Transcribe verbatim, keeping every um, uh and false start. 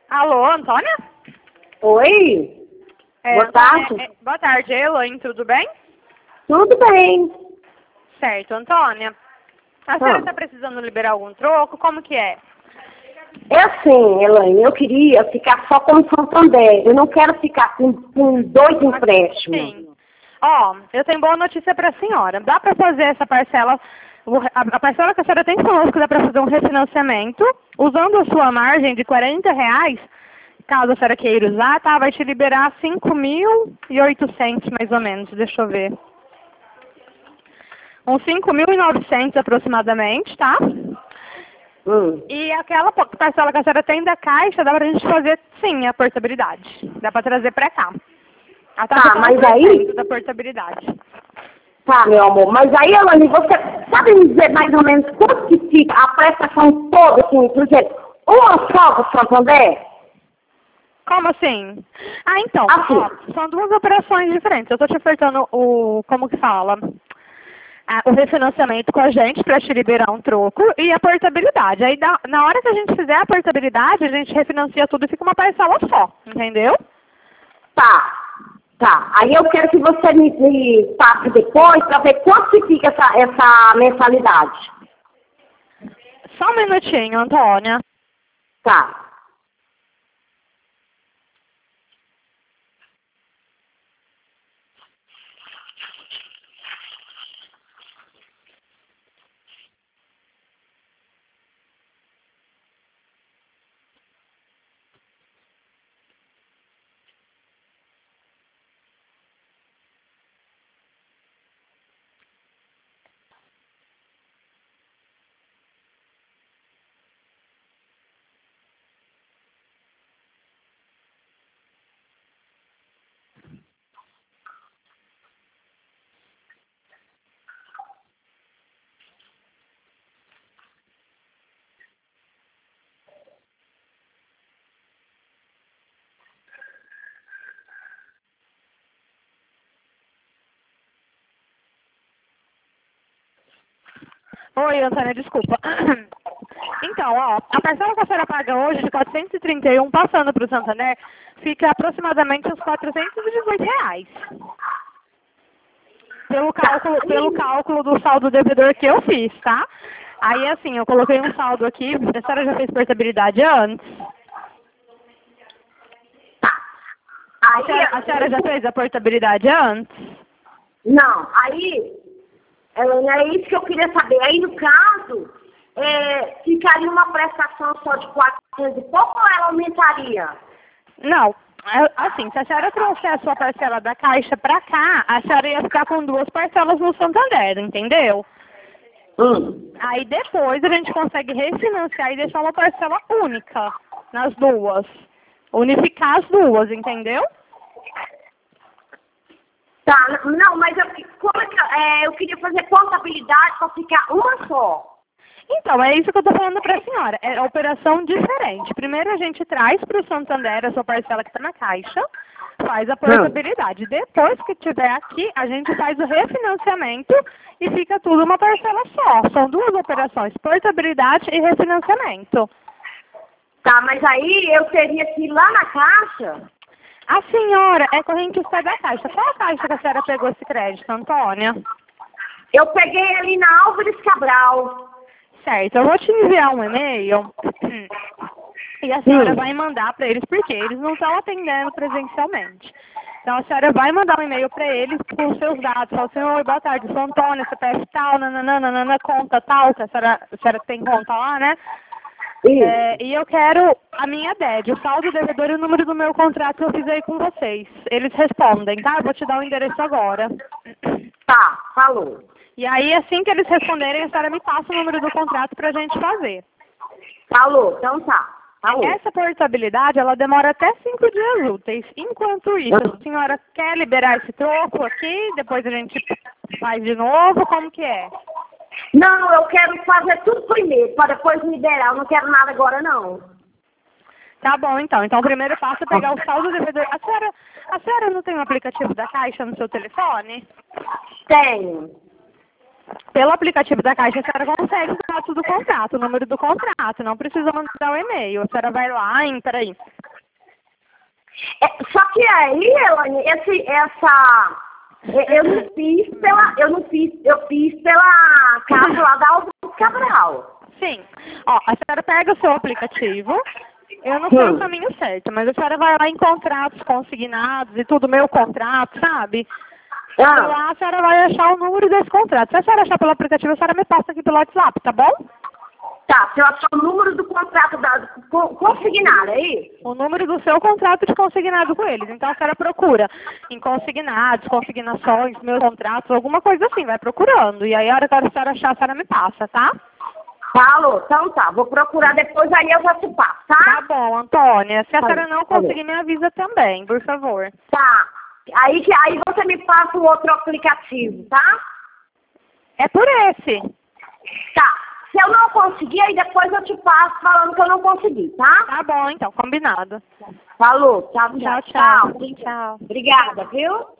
Alô, Antônia? Oi, É, boa Antônia, tarde. é, boa tarde, Elaine, tudo bem? Tudo bem. Certo, Antônia. A senhora está precisando liberar algum troco? Como que é? É assim, Elaine, eu queria ficar só com o Santander. Eu não quero ficar com, com dois empréstimos. Sim. Ó, eu tenho boa notícia para a senhora. Dá para fazer essa parcela, o- a, a parcela que a senhora tem conosco, dá para fazer um refinanciamento, usando a sua margem de quarenta reais, caso a senhora queira usar, tá? Vai te liberar cinco mil e oitocentos mais ou menos, deixa eu ver. Uns cinco mil e novecentos aproximadamente, tá? Hum. E aquela po- parcela que a senhora tem da caixa, dá pra gente fazer, sim, a portabilidade. Dá pra trazer pra cá. A taxa Tá, mas aí... da portabilidade. Tá, meu amor, mas aí, Elaine, você sabe me dizer mais ou menos quanto que fica a prestação toda, assim, por exemplo, uma só do Santander? Como assim? Ah, então, Assim. ó, são duas operações diferentes. Eu tô te ofertando o, como que fala? Ah, o refinanciamento com a gente para te liberar um troco e a portabilidade. Aí, da- na hora que a gente fizer a portabilidade, a gente refinancia tudo e fica uma parcela só, entendeu? Tá, tá. Aí eu quero que você me, me passe depois para ver quanto que fica essa, essa mensalidade. Só um minutinho, Antônia. Tá. Oi, Antônia, desculpa. Então, ó, a parcela que a senhora paga hoje de quatrocentos e trinta e um passando para o Santander fica aproximadamente uns quatrocentos e dezoito reais. Pelo cálculo, pelo cálculo do saldo devedor que eu fiz, tá? Aí, assim, eu coloquei um saldo aqui. A senhora já fez portabilidade antes? A Aí, senhora, a senhora já fez a portabilidade antes? não, aí, Elaine, é isso que eu queria saber. Aí, no caso, é, ficaria uma prestação só de quatrocentos e pouco ou ela aumentaria? Não. É, assim, se a senhora trouxer a sua parcela da Caixa pra cá, a senhora ia ficar com duas parcelas no Santander, entendeu? Hum. Aí depois a gente consegue refinanciar e deixar uma parcela única nas duas. Unificar as duas, entendeu? Tá, n- não, mas eu, como é que, é, eu queria fazer contabilidade para ficar uma só. Então, é isso que eu estou falando para a senhora. É a operação diferente. Primeiro a gente traz para o Santander a sua parcela que está na Caixa, faz a portabilidade. Depois que tiver aqui, a gente faz o refinanciamento e fica tudo uma parcela só. São duas operações, portabilidade e refinanciamento. Tá, mas aí eu teria que ir lá na caixa. A senhora é correntista da Caixa. Qual a Caixa que a senhora pegou esse crédito, Antônia? Eu peguei ali na Álvares Cabral. Certo, eu vou te enviar um e-mail e a senhora Hum. vai mandar para eles, porque eles não estão atendendo presencialmente. Então a senhora vai mandar um e-mail para eles com os seus dados. Fala assim, oi, boa tarde, sou Antônia, C P F tal, nananana, conta tal, que a senhora, a senhora tem conta lá, né? Isso. É, e eu quero a minha D E D, o saldo devedor e o número do meu contrato que eu fiz aí com vocês. Eles respondem, tá? Eu vou te dar o endereço agora. Tá, falou. E aí, assim que eles responderem, a senhora me passa o número do contrato para a gente fazer. Falou, então tá. Falou. Essa portabilidade, ela demora até cinco dias úteis. Enquanto isso, a senhora quer liberar esse troco aqui, depois a gente faz de novo, como que é? Não, eu quero fazer tudo primeiro, para depois me liberar. Eu não quero nada agora, não. Tá bom, então. Então, o primeiro passo é pegar o saldo devedor. A senhora, a senhora não tem o aplicativo da Caixa no seu telefone? Tenho. Pelo aplicativo da Caixa, a senhora consegue os dados do contrato, o número do contrato, não precisa mandar o e-mail. A senhora vai lá, entra aí. É, só que aí, Elaine, esse, essa... Eu não fiz pela... Eu não fiz... Eu fiz pela casa lá da Augusto Cabral. Sim. Ó, a senhora pega o seu aplicativo. Eu não sei Hum. o caminho certo, mas a senhora vai lá em contratos consignados e tudo, meu contrato, sabe? E Ah, lá a senhora vai achar o número desse contrato. Se a senhora achar pelo aplicativo, a senhora me passa aqui pelo WhatsApp, tá bom? tá, se eu achar o número do contrato da, con- consignado, é isso? O número do seu contrato de consignado com eles. Então a senhora procura em consignados, consignações, meus contratos, alguma coisa assim, vai procurando. E aí a hora que a senhora achar, a senhora me passa, tá? Falou, então tá. Vou procurar depois, aí eu já te passo, tá? Tá bom, Antônia. Se a Falou, senhora não falou. conseguir, me avisa também, por favor. Tá. Aí, que- aí você me passa o outro aplicativo, tá? É por esse. Tá. Se eu não conseguir, aí depois eu te passo falando que eu não consegui, tá? Tá bom, então, combinado. Falou. Tchau, Tchau, tchau. tchau. Tchau. Obrigada, viu?